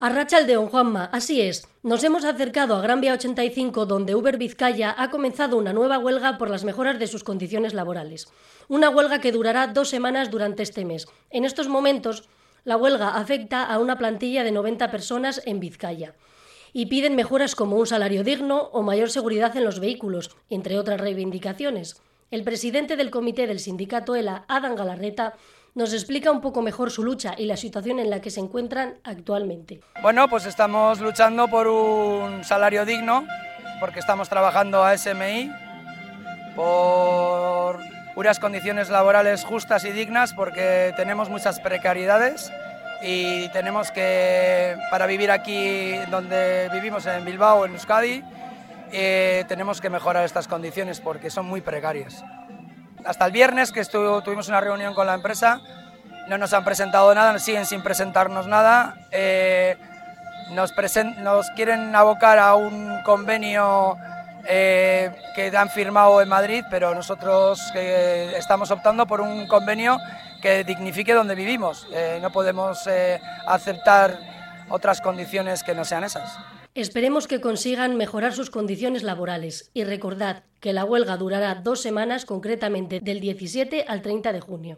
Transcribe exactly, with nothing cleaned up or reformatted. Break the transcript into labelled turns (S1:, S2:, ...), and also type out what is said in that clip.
S1: Arratsaldeon, Juanma, así es. Nos hemos acercado a Gran Vía ochenta y cinco, donde Uber Vizcaya ha comenzado una nueva huelga por las mejoras de sus condiciones laborales. Una huelga que durará dos semanas durante este mes. En estos momentos, la huelga afecta a una plantilla de noventa personas en Vizcaya y piden mejoras como un salario digno o mayor seguridad en los vehículos, entre otras reivindicaciones. El presidente del comité del sindicato ELA, Adán Galarreta, nos explica un poco mejor su lucha y la situación en la que se encuentran actualmente.
S2: Bueno, pues estamos luchando por un salario digno, porque estamos trabajando a S M I, por unas condiciones laborales justas y dignas, porque tenemos muchas precariedades y tenemos que, para vivir aquí donde vivimos en Bilbao, en Euskadi, eh, tenemos que mejorar estas condiciones porque son muy precarias. Hasta el viernes, que estuvo, tuvimos una reunión con la empresa, no nos han presentado nada, siguen sin presentarnos nada. Eh, nos, present, nos quieren abocar a un convenio eh, que han firmado en Madrid, pero nosotros eh, estamos optando por un convenio que dignifique donde vivimos. Eh, no podemos eh, aceptar otras condiciones que no sean esas.
S1: Esperemos que consigan mejorar sus condiciones laborales y recordad que la huelga durará dos semanas, concretamente del diecisiete al treinta de junio.